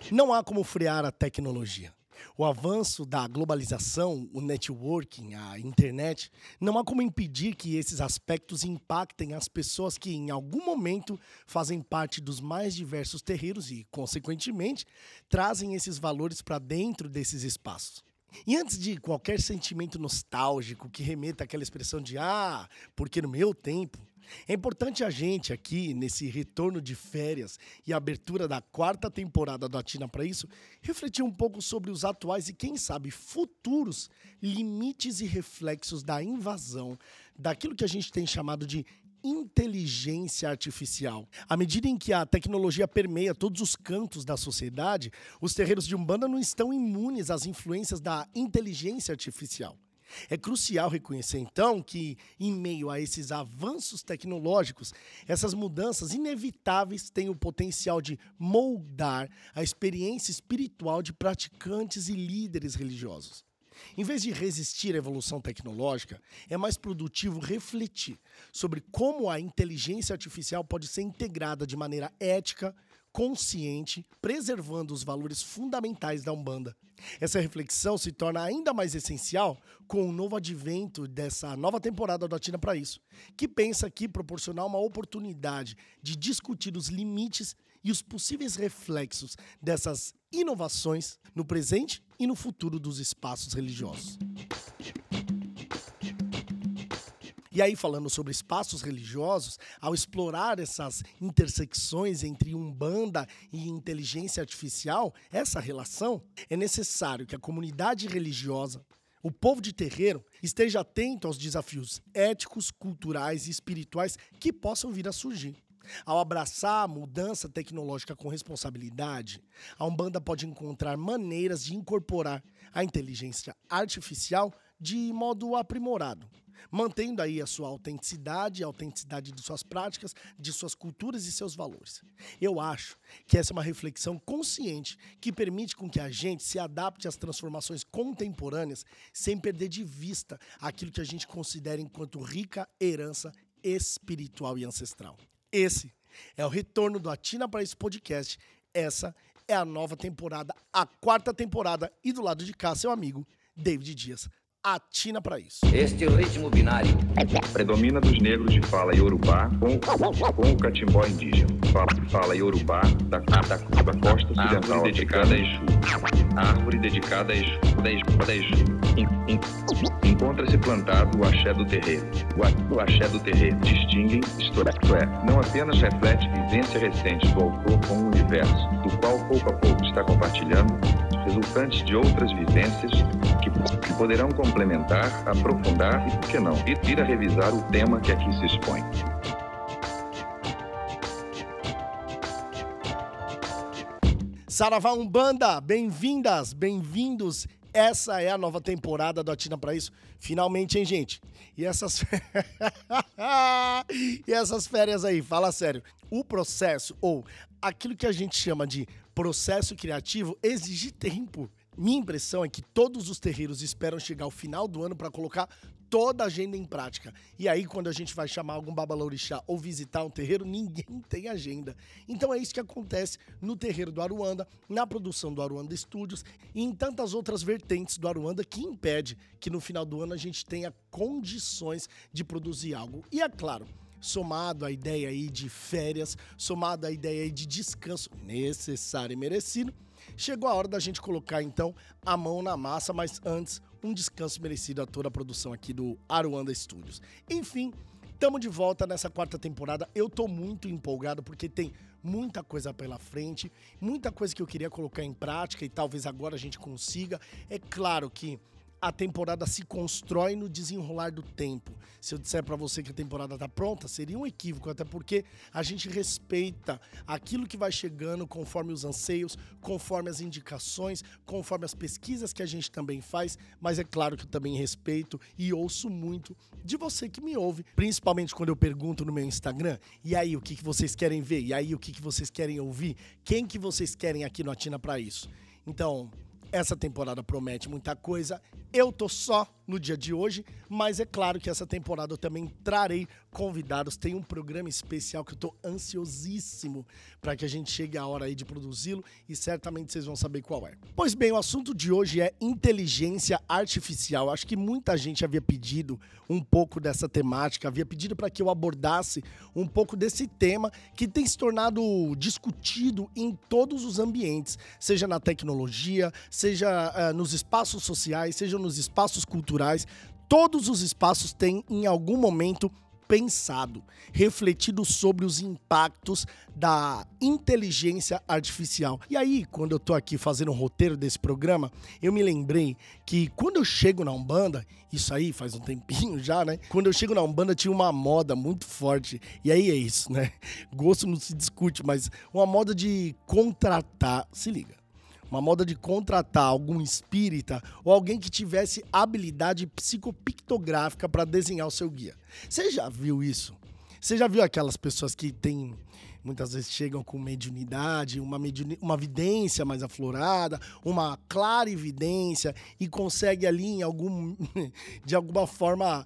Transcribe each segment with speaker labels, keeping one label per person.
Speaker 1: Não há como frear a tecnologia. O avanço da globalização, o networking, a internet, não há como impedir que esses aspectos impactem as pessoas que, em algum momento, fazem parte dos mais diversos terreiros e, consequentemente, trazem esses valores para dentro desses espaços. E antes de qualquer sentimento nostálgico que remeta àquela expressão de porque no meu tempo, é importante a gente aqui, nesse retorno de férias e abertura da 4ª temporada do Atina para isso, refletir um pouco sobre os atuais e, quem sabe, futuros limites e reflexos da invasão daquilo que a gente tem chamado de inteligência artificial. À medida em que a tecnologia permeia todos os cantos da sociedade, os terreiros de Umbanda não estão imunes às influências da inteligência artificial. É crucial reconhecer, então, que, em meio a esses avanços tecnológicos, essas mudanças inevitáveis têm o potencial de moldar a experiência espiritual de praticantes e líderes religiosos. Em vez de resistir à evolução tecnológica, é mais produtivo refletir sobre como a inteligência artificial pode ser integrada de maneira ética, consciente, preservando os valores fundamentais da Umbanda. Essa reflexão se torna ainda mais essencial com o novo advento dessa nova temporada do Atina para isso, que pensa aqui proporcionar uma oportunidade de discutir os limites e os possíveis reflexos dessas inovações no presente e no futuro dos espaços religiosos. E aí, falando sobre espaços religiosos, ao explorar essas intersecções entre Umbanda e inteligência artificial, essa relação, é necessário que a comunidade religiosa, o povo de terreiro, esteja atento aos desafios éticos, culturais e espirituais que possam vir a surgir. Ao abraçar a mudança tecnológica com responsabilidade, a Umbanda pode encontrar maneiras de incorporar a inteligência artificial de modo aprimorado, mantendo aí a sua autenticidade, a autenticidade de suas práticas, de suas culturas e seus valores. Eu acho que essa é uma reflexão consciente que permite com que a gente se adapte às transformações contemporâneas sem perder de vista aquilo que a gente considera enquanto rica herança espiritual e ancestral. Esse é o retorno do Atina para esse podcast. Essa é a nova temporada, a 4ª temporada. E do lado de cá, seu amigo, David Dias. Atina para isso.
Speaker 2: Este ritmo binário
Speaker 3: predomina dos negros de fala iorubá com o catimbó indígena. Fala iorubá da costa ocidental dedicada a Exu. Árvore dedicada a Exu. Encontra-se plantado o axé do terreiro. O axé do terreiro distingue, isto é, não apenas reflete vivência recente do autor com o universo, do qual pouco a pouco está compartilhando, resultantes de outras vivências que poderão complementar, aprofundar e, por que não, vir a revisar o tema que aqui se expõe.
Speaker 1: Saravá Umbanda, bem-vindas, bem-vindos. Essa é a nova temporada do Atina para isso. Finalmente, hein, gente? E essas férias aí, fala sério. O processo, ou aquilo que a gente chama de processo criativo, exige tempo. Minha impressão é que todos os terreiros esperam chegar ao final do ano para colocar toda a agenda em prática. E aí, quando a gente vai chamar algum babalorixá ou visitar um terreiro, ninguém tem agenda. Então é isso que acontece no terreiro do Aruanda, na produção do Aruanda Studios e em tantas outras vertentes do Aruanda que impede que no final do ano a gente tenha condições de produzir algo. E é claro, somado à ideia aí de férias, somado à ideia aí de descanso necessário e merecido, chegou a hora da gente colocar, então, a mão na massa, mas antes, um descanso merecido a toda a produção aqui do Aruanda Studios. Enfim, estamos de volta nessa 4ª temporada. Eu tô muito empolgado porque tem muita coisa pela frente, muita coisa que eu queria colocar em prática e talvez agora a gente consiga. É claro que a temporada se constrói no desenrolar do tempo. Se eu disser para você que a temporada tá pronta, seria um equívoco, até porque a gente respeita aquilo que vai chegando conforme os anseios, conforme as indicações, conforme as pesquisas que a gente também faz, mas é claro que eu também respeito e ouço muito de você que me ouve, principalmente quando eu pergunto no meu Instagram, e aí, o que vocês querem ver? E aí, o que vocês querem ouvir? Quem que vocês querem aqui no Atina para isso? Então, essa temporada promete muita coisa. Eu tô só no dia de hoje, mas é claro que essa temporada eu também trarei convidados. Tem um programa especial que eu tô ansiosíssimo para que a gente chegue a hora aí de produzi-lo e certamente vocês vão saber qual é. Pois bem, o assunto de hoje é inteligência artificial. Acho que muita gente havia pedido um pouco dessa temática, havia pedido para que eu abordasse um pouco desse tema que tem se tornado discutido em todos os ambientes, seja na tecnologia, seja nos espaços sociais, seja nos espaços culturais. Todos os espaços têm, em algum momento, pensado, refletido sobre os impactos da inteligência artificial. E aí, quando eu tô aqui fazendo o roteiro desse programa, eu me lembrei que quando eu chego na Umbanda, isso aí faz um tempinho já, né? Quando eu chego na Umbanda tinha uma moda muito forte. E aí é isso, né? Gosto não se discute, mas uma moda de contratar, se liga. Uma moda de contratar algum espírita ou alguém que tivesse habilidade psicopictográfica para desenhar o seu guia. Você já viu isso? Você já viu aquelas pessoas que muitas vezes chegam com mediunidade, uma vidência mais aflorada, uma clarividência e consegue ali de alguma forma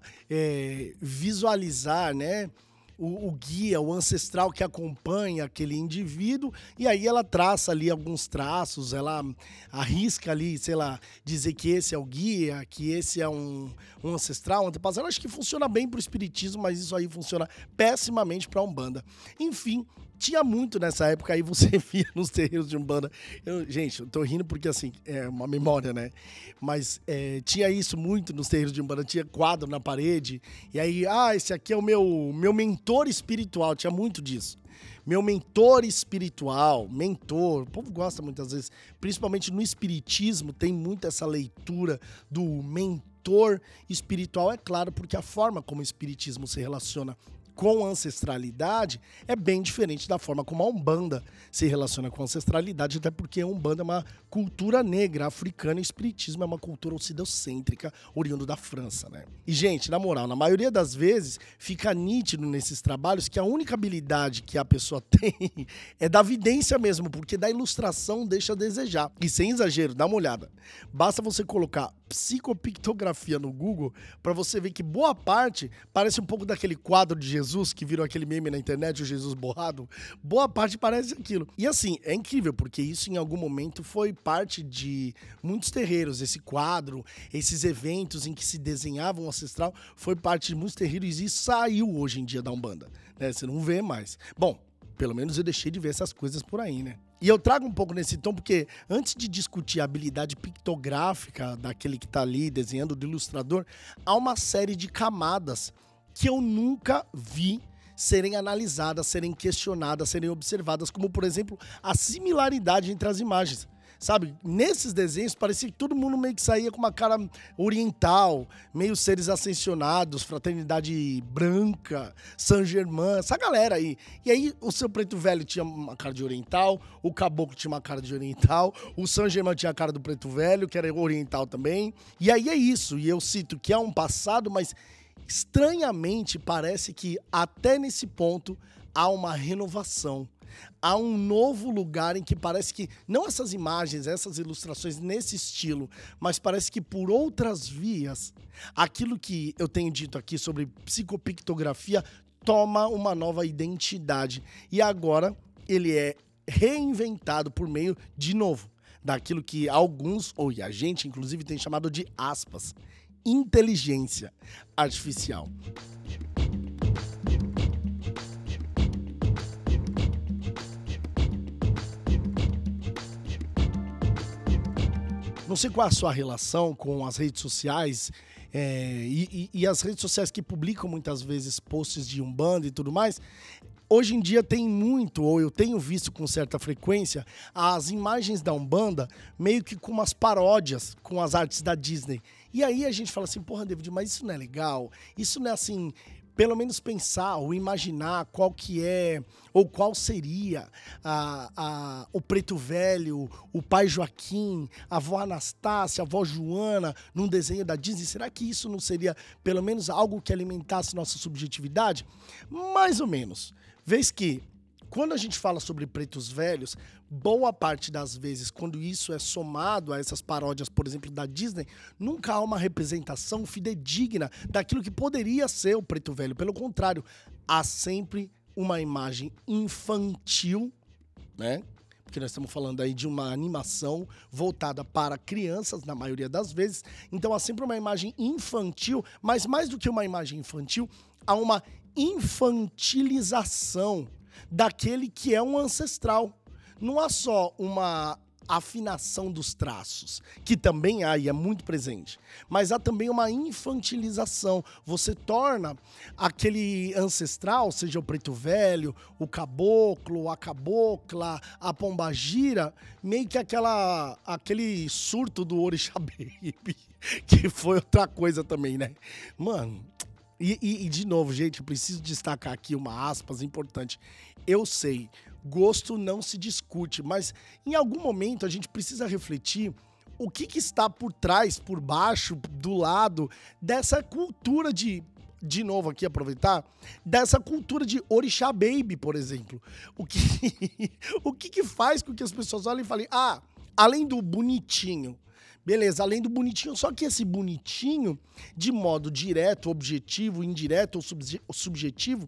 Speaker 1: visualizar, né? O guia, o ancestral que acompanha aquele indivíduo, e aí ela traça ali alguns traços, ela arrisca ali, sei lá, dizer que esse é o guia, que esse é um ancestral, um antepassado. Acho que funciona bem pro espiritismo, mas isso aí funciona pessimamente pra Umbanda. Enfim, tinha muito nessa época, aí você via nos terreiros de Umbanda. Gente, eu tô rindo porque, assim, é uma memória, né? Mas tinha isso muito nos terreiros de Umbanda, tinha quadro na parede, e aí, esse aqui é o meu mentor espiritual, tinha muito disso. Meu mentor espiritual, o povo gosta muitas vezes, principalmente no espiritismo, tem muito essa leitura do mentor espiritual, é claro, porque a forma como o espiritismo se relaciona com ancestralidade é bem diferente da forma como a Umbanda se relaciona com ancestralidade, até porque a Umbanda é uma cultura negra, africana, e o espiritismo é uma cultura ocidocêntrica, oriundo da França, né? E, gente, na moral, na maioria das vezes, fica nítido nesses trabalhos que a única habilidade que a pessoa tem é da vidência mesmo, porque da ilustração deixa a desejar. E sem exagero, dá uma olhada. Basta você colocar psicopictografia no Google para você ver que boa parte parece um pouco daquele quadro de Jesus que virou aquele meme na internet, o Jesus borrado. Boa parte parece aquilo. E assim, é incrível, porque isso em algum momento foi parte de muitos terreiros. Esse quadro, esses eventos em que se desenhava um ancestral, foi parte de muitos terreiros e saiu hoje em dia da Umbanda, né? Você não vê mais. Bom, pelo menos eu deixei de ver essas coisas por aí, né? E eu trago um pouco nesse tom porque antes de discutir a habilidade pictográfica daquele que tá ali desenhando, do ilustrador, há uma série de camadas que eu nunca vi serem analisadas, serem questionadas, serem observadas, como, por exemplo, a similaridade entre as imagens. Sabe, nesses desenhos parecia que todo mundo meio que saía com uma cara oriental, meio seres ascensionados, fraternidade branca, Saint-Germain, essa galera aí. E aí o seu preto velho tinha uma cara de oriental, o caboclo tinha uma cara de oriental, o Saint-Germain tinha a cara do preto velho, que era oriental também. E aí é isso, e eu cito que é um passado, mas estranhamente parece que até nesse ponto há uma renovação. Há um novo lugar em que parece que, não essas imagens, essas ilustrações nesse estilo, mas parece que por outras vias, aquilo que eu tenho dito aqui sobre psicopictografia toma uma nova identidade. E agora ele é reinventado por meio, de novo, daquilo que alguns, ou a gente inclusive, tem chamado de aspas, inteligência artificial. Não sei qual é a sua relação com as redes sociais e as redes sociais que publicam muitas vezes posts de Umbanda e tudo mais. Hoje em dia tem muito, ou eu tenho visto com certa frequência, as imagens da Umbanda meio que com umas paródias com as artes da Disney. E aí a gente fala assim, porra, David, mas isso não é legal? Isso não é assim, pelo menos pensar ou imaginar qual que é, ou qual seria o preto velho, o pai Joaquim, a avó Anastácia, a avó Joana, num desenho da Disney? Será que isso não seria pelo menos algo que alimentasse nossa subjetividade? Mais ou menos. Vez que, Quando a gente fala sobre pretos velhos, boa parte das vezes, quando isso é somado a essas paródias, por exemplo, da Disney, nunca há uma representação fidedigna daquilo que poderia ser o preto velho. Pelo contrário, há sempre uma imagem infantil, né? Porque nós estamos falando aí de uma animação voltada para crianças, na maioria das vezes. Então há sempre uma imagem infantil, mas mais do que uma imagem infantil, há uma infantilização daquele que é um ancestral. Não há só uma afinação dos traços, que também há e é muito presente, mas há também uma infantilização. Você torna aquele ancestral, seja o preto velho, o caboclo, a cabocla, a pombagira, meio que aquele surto do Orixá Baby, que foi outra coisa também, né? Mano, e de novo, gente, eu preciso destacar aqui uma aspas importante. Eu sei, gosto não se discute, mas em algum momento a gente precisa refletir o que está por trás, por baixo, do lado dessa cultura de novo aqui aproveitar, dessa cultura de Orixá Baby, por exemplo. O que faz com que as pessoas olhem e falem, além do bonitinho, beleza, além do bonitinho, só que esse bonitinho, de modo direto, objetivo, indireto ou subjetivo,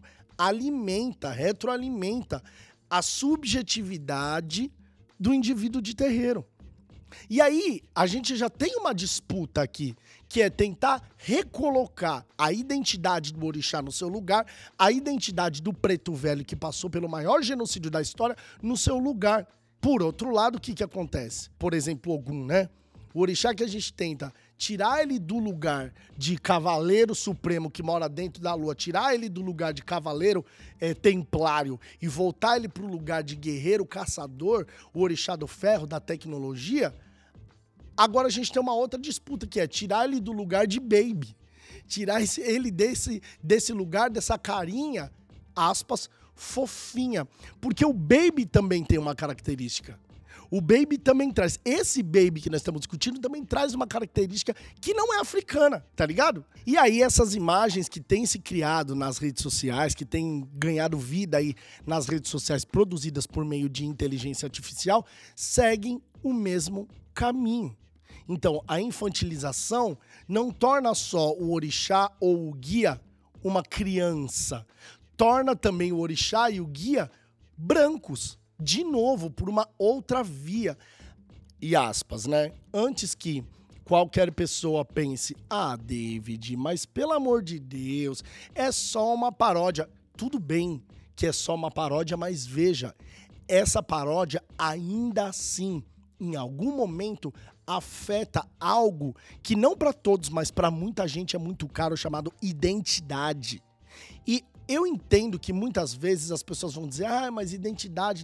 Speaker 1: retroalimenta a subjetividade do indivíduo de terreiro. E aí, a gente já tem uma disputa aqui, que é tentar recolocar a identidade do orixá no seu lugar, a identidade do preto velho que passou pelo maior genocídio da história no seu lugar. Por outro lado, o que acontece? Por exemplo, Ogum, né? O orixá que a gente tenta tirar ele do lugar de cavaleiro supremo que mora dentro da lua, tirar ele do lugar de cavaleiro templário e voltar ele para o lugar de guerreiro caçador, o orixá do ferro, da tecnologia. Agora a gente tem uma outra disputa, que é tirar ele do lugar de baby, tirar ele desse lugar, dessa carinha, aspas, fofinha, porque o baby também tem uma característica. O baby também traz. Esse baby que nós estamos discutindo também traz uma característica que não é africana, tá ligado? E aí essas imagens que têm se criado nas redes sociais, que têm ganhado vida aí nas redes sociais produzidas por meio de inteligência artificial, seguem o mesmo caminho. Então, a infantilização não torna só o orixá ou o guia uma criança. Torna também o orixá e o guia brancos. De novo, por uma outra via. E aspas, né? Antes que qualquer pessoa pense, David, mas pelo amor de Deus, é só uma paródia. Tudo bem que é só uma paródia, mas veja, essa paródia ainda assim, em algum momento, afeta algo que não para todos, mas para muita gente é muito caro, chamado identidade. E eu entendo que muitas vezes as pessoas vão dizer, mas identidade.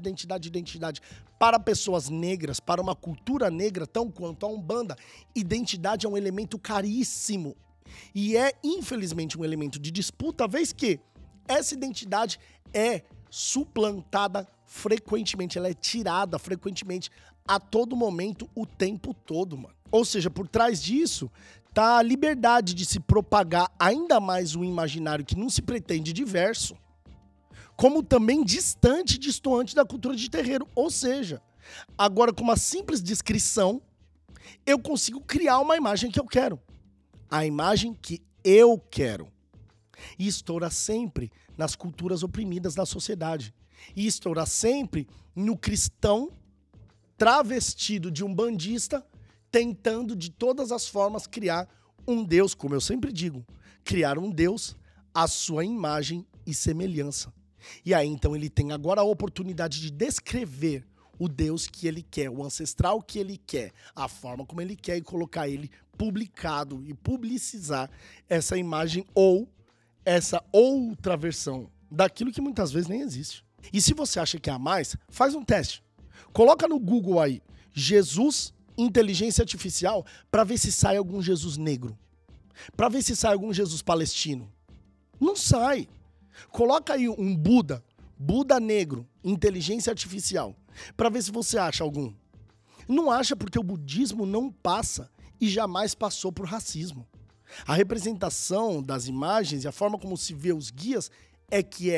Speaker 1: Para pessoas negras, para uma cultura negra, tão quanto a Umbanda, identidade é um elemento caríssimo. E é, infelizmente, um elemento de disputa, vez que essa identidade é suplantada frequentemente, ela é tirada frequentemente, a todo momento, o tempo todo, mano. Ou seja, por trás disso tá a liberdade de se propagar ainda mais um imaginário que não se pretende diverso, como também distante, destoante da cultura de terreiro. Ou seja, agora com uma simples descrição, eu consigo criar uma imagem que eu quero. A imagem que eu quero. E estoura sempre nas culturas oprimidas da sociedade. E estoura sempre no cristão travestido de umbandista, tentando de todas as formas criar um Deus, como eu sempre digo, criar um Deus à sua imagem e semelhança. E aí, então, ele tem agora a oportunidade de descrever o Deus que ele quer, o ancestral que ele quer, a forma como ele quer e colocar ele publicado e publicizar essa imagem ou essa outra versão daquilo que muitas vezes nem existe. E se você acha que há mais, faz um teste. Coloca no Google aí, Jesus inteligência artificial, para ver se sai algum Jesus negro. Para ver se sai algum Jesus palestino. Não sai. Coloca aí um Buda negro, inteligência artificial, para ver se você acha algum. Não acha porque o budismo não passa e jamais passou por racismo. A representação das imagens e a forma como se vê os guias é que é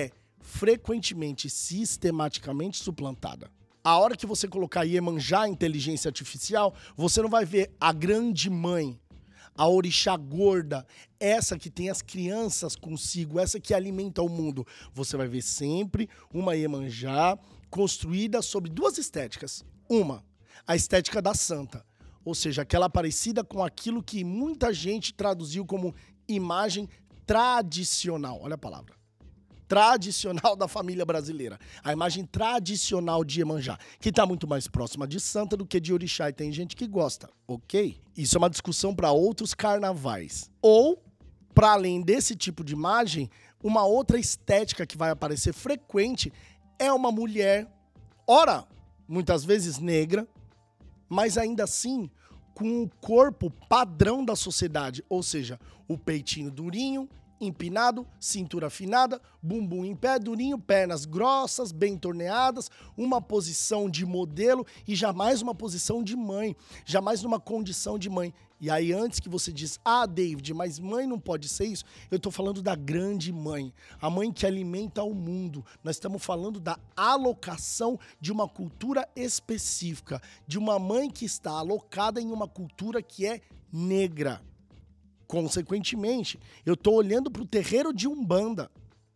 Speaker 1: frequentemente, sistematicamente suplantada. A hora que você colocar Iemanjá, inteligência artificial, você não vai ver a grande mãe, a orixá gorda, essa que tem as crianças consigo, essa que alimenta o mundo. Você vai ver sempre uma Iemanjá construída sobre duas estéticas. Uma, a estética da santa, ou seja, aquela parecida com aquilo que muita gente traduziu como imagem tradicional. Olha a palavra. Tradicional da família brasileira. A imagem tradicional de Iemanjá, que está muito mais próxima de santa do que de orixá, e tem gente que gosta, ok? Isso é uma discussão para outros carnavais. Ou, para além desse tipo de imagem, uma outra estética que vai aparecer frequente é uma mulher, ora, muitas vezes negra, mas ainda assim com o corpo padrão da sociedade, ou seja, o peitinho durinho, empinado, cintura afinada, bumbum em pé, durinho, pernas grossas, bem torneadas, uma posição de modelo e jamais uma posição de mãe, jamais numa condição de mãe. E aí antes que você diz, David, mas mãe não pode ser isso, eu tô falando da grande mãe, a mãe que alimenta o mundo. Nós estamos falando da alocação de uma cultura específica, de uma mãe que está alocada em uma cultura que é negra. Consequentemente, eu estou olhando para o terreiro de Umbanda.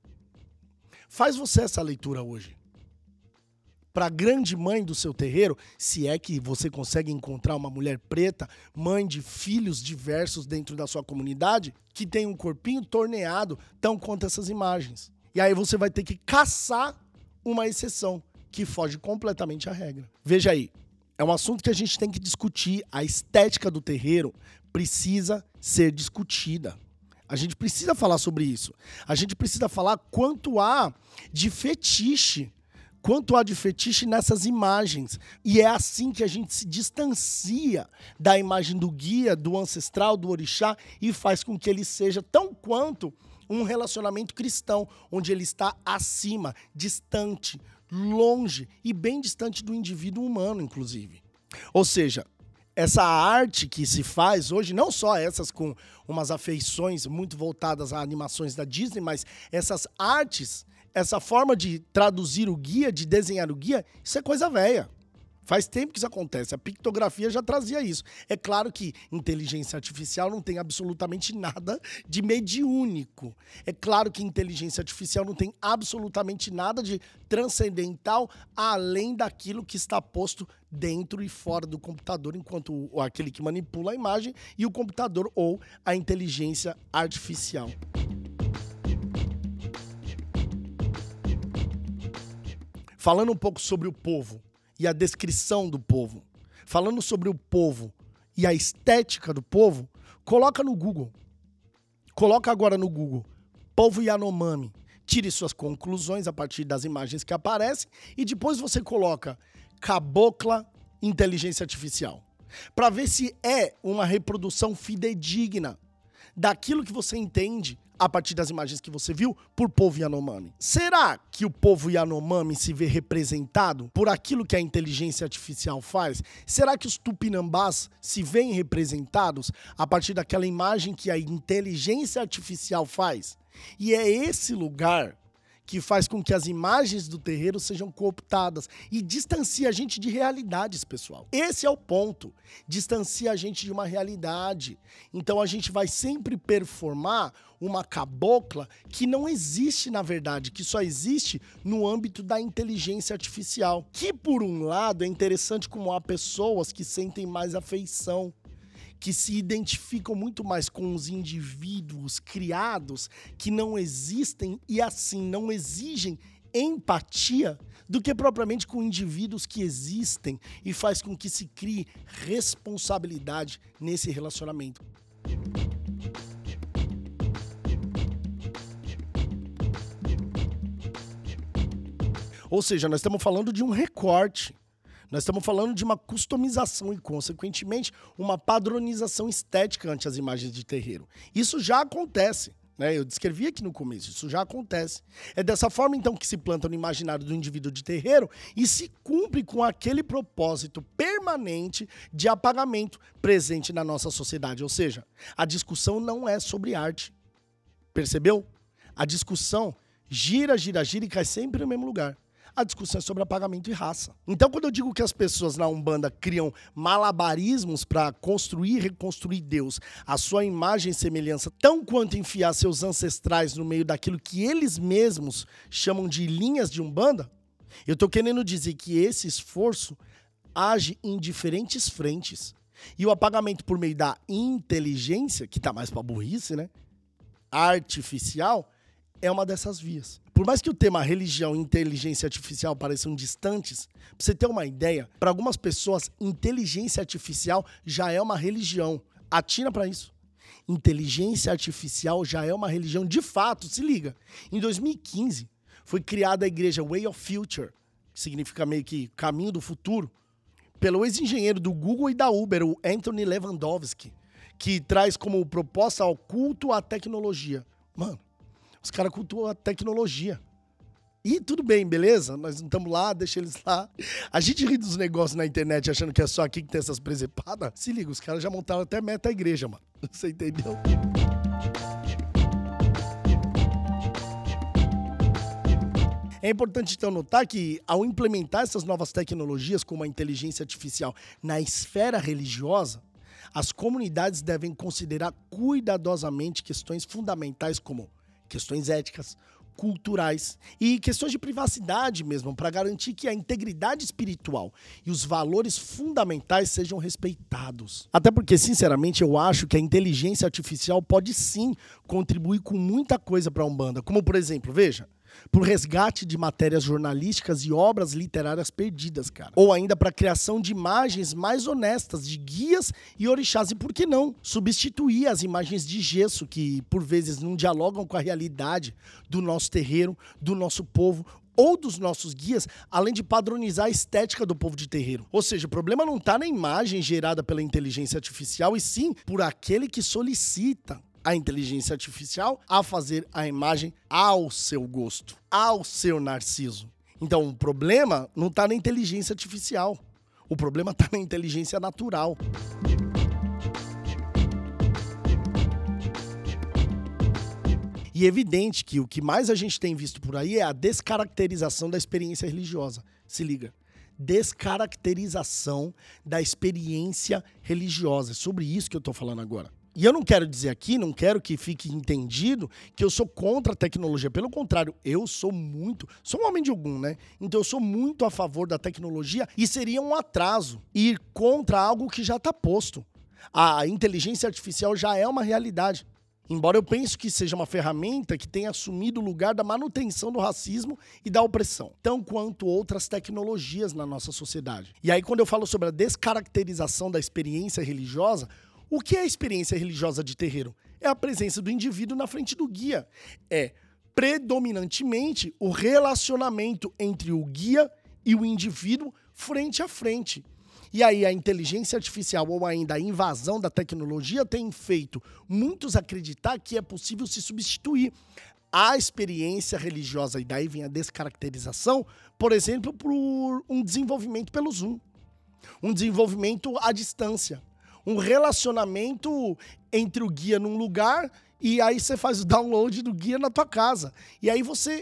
Speaker 1: Faz você essa leitura hoje. Para a grande mãe do seu terreiro, se é que você consegue encontrar uma mulher preta, mãe de filhos diversos dentro da sua comunidade, que tem um corpinho torneado, tão quanto essas imagens. E aí você vai ter que caçar uma exceção, que foge completamente à regra. Veja aí, é um assunto que a gente tem que discutir. A estética do terreiro precisa ser discutida. A gente precisa falar sobre isso. A gente precisa falar quanto há de fetiche nessas imagens. E é assim que a gente se distancia da imagem do guia, do ancestral, do orixá, e faz com que ele seja tão quanto um relacionamento cristão, onde ele está acima, distante, longe e bem distante do indivíduo humano, inclusive. Ou seja, essa arte que se faz hoje, não só essas com umas afeições muito voltadas a animações da Disney, mas essas artes, essa forma de traduzir o guia, de desenhar o guia, isso é coisa velha. Faz tempo que isso acontece. A pictografia já trazia isso. É claro que inteligência artificial não tem absolutamente nada de mediúnico. É claro que inteligência artificial não tem absolutamente nada de transcendental além daquilo que está posto dentro e fora do computador, enquanto aquele que manipula a imagem e o computador ou a inteligência artificial. Falando um pouco sobre o povo e a descrição do povo, falando sobre o povo e a estética do povo, coloca no Google. Coloca agora no Google, povo Yanomami. Tire suas conclusões a partir das imagens que aparecem e depois você coloca cabocla inteligência artificial. Para ver se é uma reprodução fidedigna daquilo que você entende a partir das imagens que você viu, por povo Yanomami. Será que o povo Yanomami se vê representado por aquilo que a inteligência artificial faz? Será que os tupinambás se veem representados a partir daquela imagem que a inteligência artificial faz? E é esse lugar que faz com que as imagens do terreiro sejam cooptadas e distancia a gente de realidades, pessoal. Esse é o ponto. Distancia a gente de uma realidade. Então a gente vai sempre performar uma cabocla que não existe na verdade, que só existe no âmbito da inteligência artificial. Que, por um lado, é interessante como há pessoas que sentem mais afeição, que se identificam muito mais com os indivíduos criados que não existem e assim não exigem empatia do que propriamente com indivíduos que existem e faz com que se crie responsabilidade nesse relacionamento. Ou seja, nós estamos falando de um recorte. Nós estamos falando de uma customização e, consequentemente, uma padronização estética ante as imagens de terreiro. Isso já acontece, né? Eu descrevi aqui no começo, isso já acontece. É dessa forma, então, que se planta no imaginário do indivíduo de terreiro e se cumpre com aquele propósito permanente de apagamento presente na nossa sociedade. Ou seja, a discussão não é sobre arte. Percebeu? A discussão gira e cai sempre no mesmo lugar. A discussão é sobre apagamento e raça. Então, quando eu digo que as pessoas na Umbanda criam malabarismos para construir e reconstruir Deus, a sua imagem e semelhança, tão quanto enfiar seus ancestrais no meio daquilo que eles mesmos chamam de linhas de Umbanda, eu estou querendo dizer que esse esforço age em diferentes frentes. E o apagamento por meio da inteligência, que tá mais pra burrice, né? Artificial, é uma dessas vias. Por mais que o tema religião e inteligência artificial pareçam distantes, pra você ter uma ideia, para algumas pessoas, inteligência artificial já é uma religião. Atira pra isso. Inteligência artificial já é uma religião de fato, se liga. Em 2015, foi criada a igreja Way of Future, que significa meio que caminho do futuro, pelo ex-engenheiro do Google e da Uber, o Anthony Lewandowski, que traz como proposta o culto à tecnologia. Mano, os caras cultuam a tecnologia. E tudo bem, beleza? Nós não estamos lá, deixa eles lá. A gente ri dos negócios na internet achando que é só aqui que tem essas presepadas. Se liga, os caras já montaram até meta igreja, mano. Você entendeu? É importante, então, notar que, ao implementar essas novas tecnologias, como a inteligência artificial, na esfera religiosa, as comunidades devem considerar cuidadosamente questões fundamentais como questões éticas, culturais e questões de privacidade mesmo, para garantir que a integridade espiritual e os valores fundamentais sejam respeitados. Até porque, sinceramente, eu acho que a inteligência artificial pode sim contribuir com muita coisa para a Umbanda, como, por exemplo, veja, por resgate de matérias jornalísticas e obras literárias perdidas, cara. Ou ainda para a criação de imagens mais honestas de guias e orixás. E por que não substituir as imagens de gesso que, por vezes, não dialogam com a realidade do nosso terreiro, do nosso povo ou dos nossos guias, além de padronizar a estética do povo de terreiro. Ou seja, o problema não está na imagem gerada pela inteligência artificial, e sim por aquele que solicita a inteligência artificial a fazer a imagem ao seu gosto, ao seu narciso. Então, o problema não está na inteligência artificial. O problema está na inteligência natural. E é evidente que o que mais a gente tem visto por aí é a descaracterização da experiência religiosa. Se liga. Descaracterização da experiência religiosa. É sobre isso que eu estou falando agora. E eu não quero dizer aqui, não quero que fique entendido que eu sou contra a tecnologia. Pelo contrário, eu sou um homem de Ogum, né? Então eu sou muito a favor da tecnologia e seria um atraso ir contra algo que já está posto. A inteligência artificial já é uma realidade. Embora eu pense que seja uma ferramenta que tenha assumido o lugar da manutenção do racismo e da opressão, tão quanto outras tecnologias na nossa sociedade. E aí, quando eu falo sobre a descaracterização da experiência religiosa, o que é a experiência religiosa de terreiro? É a presença do indivíduo na frente do guia. É, predominantemente, o relacionamento entre o guia e o indivíduo frente a frente. E aí a inteligência artificial ou ainda a invasão da tecnologia tem feito muitos acreditar que é possível se substituir a experiência religiosa, e daí vem a descaracterização, por exemplo, por um desenvolvimento pelo Zoom, um desenvolvimento à distância. Um relacionamento entre o guia num lugar e aí você faz o download do guia na tua casa. E aí você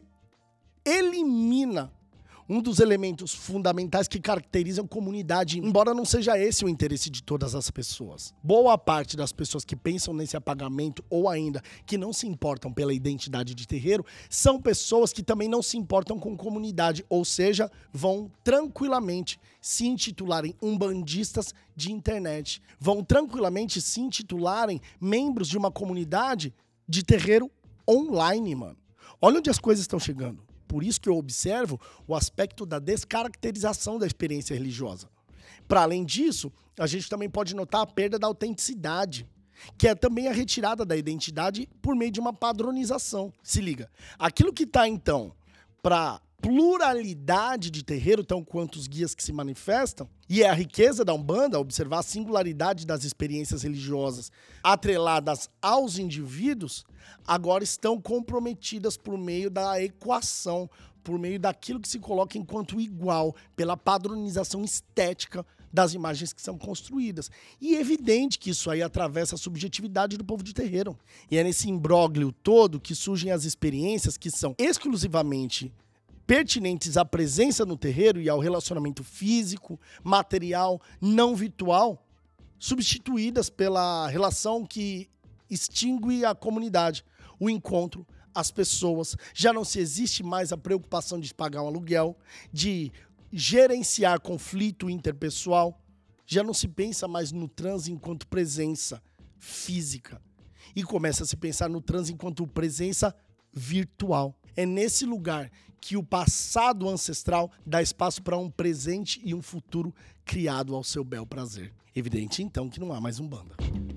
Speaker 1: elimina um dos elementos fundamentais que caracterizam comunidade, embora não seja esse o interesse de todas as pessoas. Boa parte das pessoas que pensam nesse apagamento ou ainda que não se importam pela identidade de terreiro são pessoas que também não se importam com comunidade, ou seja, vão tranquilamente se intitularem umbandistas de internet. Vão tranquilamente se intitularem membros de uma comunidade de terreiro online, mano. Olha onde as coisas estão chegando. Por isso que eu observo o aspecto da descaracterização da experiência religiosa. Para além disso, a gente também pode notar a perda da autenticidade, que é também a retirada da identidade por meio de uma padronização. Se liga, aquilo que está, então, para pluralidade de terreiro, tão quanto os guias que se manifestam, e é a riqueza da Umbanda observar a singularidade das experiências religiosas atreladas aos indivíduos, agora estão comprometidas por meio da equação, por meio daquilo que se coloca enquanto igual, pela padronização estética das imagens que são construídas. E é evidente que isso aí atravessa a subjetividade do povo de terreiro. E é nesse imbróglio todo que surgem as experiências que são exclusivamente pertinentes à presença no terreiro e ao relacionamento físico, material, não virtual, substituídas pela relação que extingue a comunidade, o encontro, as pessoas. Já não se existe mais a preocupação de pagar um aluguel, de gerenciar conflito interpessoal. Já não se pensa mais no transe enquanto presença física. E começa a se pensar no transe enquanto presença virtual. É nesse lugar que o passado ancestral dá espaço para um presente e um futuro criado ao seu bel prazer. Evidente, então, que não há mais Umbanda.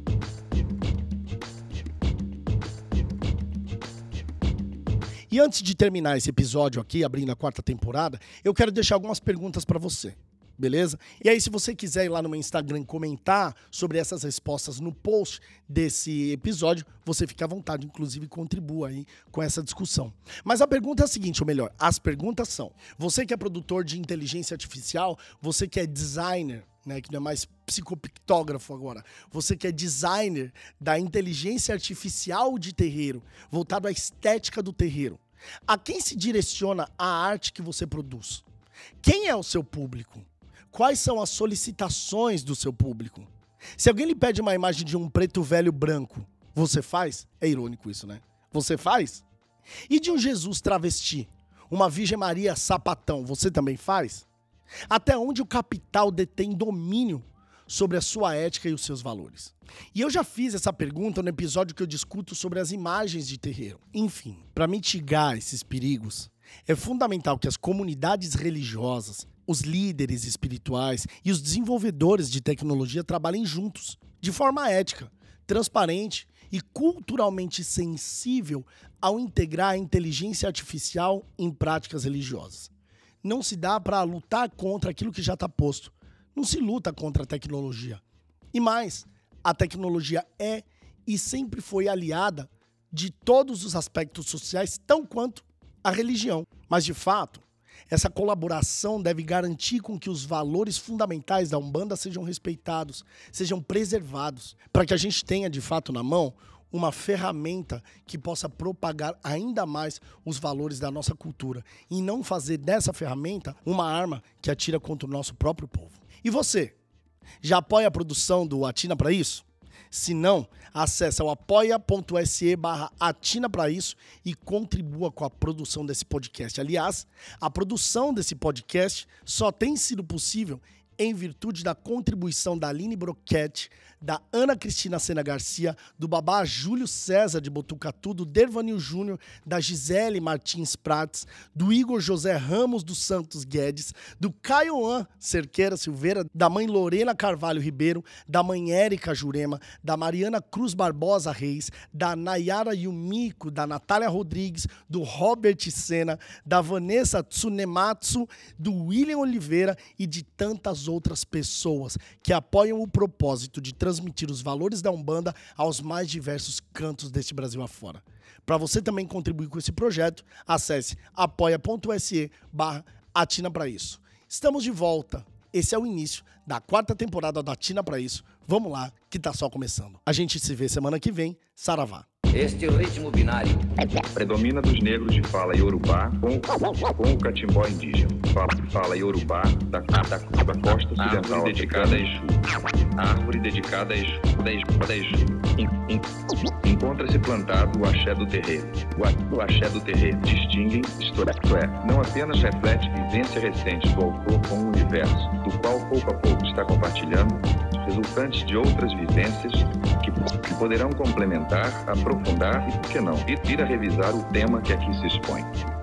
Speaker 1: E antes de terminar esse episódio aqui, abrindo a 4ª temporada, eu quero deixar algumas perguntas para você, beleza? E aí, se você quiser ir lá no meu Instagram comentar sobre essas respostas no post desse episódio, você fica à vontade, inclusive contribua aí com essa discussão. Mas a pergunta é a seguinte, ou melhor, as perguntas são: você que é produtor de inteligência artificial, você que é designer, né, que não é mais psicopictógrafo agora, você que é designer da inteligência artificial de terreiro, voltado à estética do terreiro, a quem se direciona a arte que você produz? Quem é o seu público? Quais são as solicitações do seu público? Se alguém lhe pede uma imagem de um preto velho branco, você faz? É irônico isso, né? Você faz? E de um Jesus travesti, uma Virgem Maria sapatão, você também faz? Até onde o capital detém domínio sobre a sua ética e os seus valores? E eu já fiz essa pergunta no episódio que eu discuto sobre as imagens de terreiro. Enfim, para mitigar esses perigos, é fundamental que as comunidades religiosas, os líderes espirituais e os desenvolvedores de tecnologia trabalhem juntos, de forma ética, transparente e culturalmente sensível ao integrar a inteligência artificial em práticas religiosas. Não se dá para lutar contra aquilo que já está posto. Não se luta contra a tecnologia. E mais, a tecnologia é e sempre foi aliada de todos os aspectos sociais, tão quanto a religião. Mas, de fato, essa colaboração deve garantir com que os valores fundamentais da Umbanda sejam respeitados, sejam preservados, para que a gente tenha, de fato, na mão uma ferramenta que possa propagar ainda mais os valores da nossa cultura e não fazer dessa ferramenta uma arma que atira contra o nosso próprio povo. E você, já apoia a produção do Atina para isso? Se não, acesse o apoia.se/Atina para isso e contribua com a produção desse podcast. Aliás, a produção desse podcast só tem sido possível em virtude da contribuição da Aline Broquete, da Ana Cristina Sena Garcia, do Babá Júlio César de Botucatu, do Dervanil Júnior, da Gisele Martins Prates, do Igor José Ramos dos Santos Guedes, do Caioan Cerqueira Silveira, da mãe Lorena Carvalho Ribeiro, da mãe Érica Jurema, da Mariana Cruz Barbosa Reis, da Nayara Yumiko, da Natália Rodrigues, do Robert Sena, da Vanessa Tsunematsu, do William Oliveira e de tantas outras pessoas que apoiam o propósito de transmitir os valores da Umbanda aos mais diversos cantos deste Brasil afora. Para você também contribuir com esse projeto, acesse apoia.se/Atina para isso. Estamos de volta. Esse é o início da 4ª temporada da Atina para isso. Vamos lá, que tá só começando. A gente se vê semana que vem. Saravá.
Speaker 2: Este ritmo binário
Speaker 3: Predomina dos negros de fala iorubá com o catimbó indígena. Fala iorubá da costa ocidental dedicada a Exu. Árvore dedicada a Exu. Encontra-se plantado o axé do terreiro. O axé do terreiro distingue, isto é, não apenas reflete vivência recente do autor com o universo, do qual pouco a pouco está compartilhando, resultantes de outras vivências que poderão complementar, aprofundar e, por que não, vir a revisar o tema que aqui se expõe.